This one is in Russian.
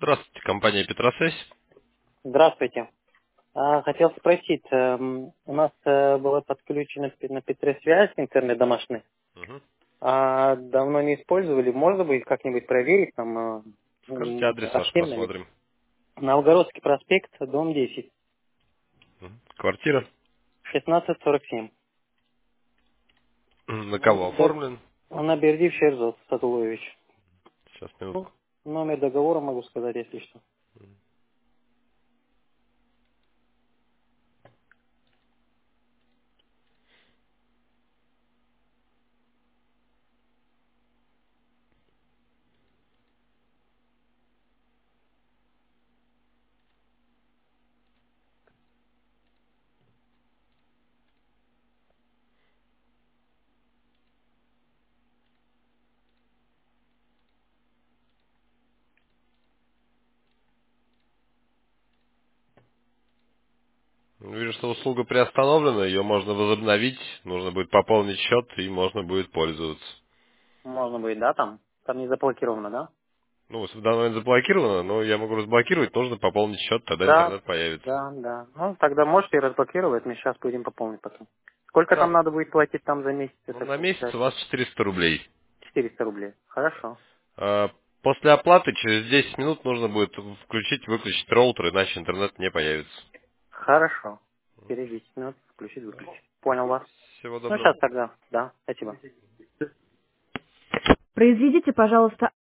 Здравствуйте, компания Петросвязь. Здравствуйте. Хотел спросить, у нас была подключена на Петросвязь интернет домашний, Мгм. а давно не использовали. Можно будет как-нибудь проверить, там, Скажите адрес ваш, активно ли? посмотрим. Новгородский проспект, дом 10, Квартира. 1647. На кого оформлен? На Бердив Шерзот Сатулович. Сейчас, Ну, минутку. номер договора могу сказать, если что. Вижу, что услуга приостановлена, ее можно возобновить, нужно будет пополнить счет и можно будет пользоваться. Можно будет, да, там? Там не заблокировано, да? Ну, в данный момент заблокировано, но я могу разблокировать, нужно пополнить счет, тогда Да, интернет появится. да. Ну, тогда можете разблокировать, мы сейчас будем пополнить потом. Сколько там Да. надо будет платить там за месяц, Ну, это на месяц у получается? вас 400 рублей. 400 рублей. Хорошо. А, После оплаты через 10 минут нужно будет включить-выключить роутер, иначе интернет не появится. Хорошо. Через 10 минут включить, выключить. Понял вас. Всего Ну, доброго. сейчас тогда. Да, спасибо. Произведите, пожалуйста,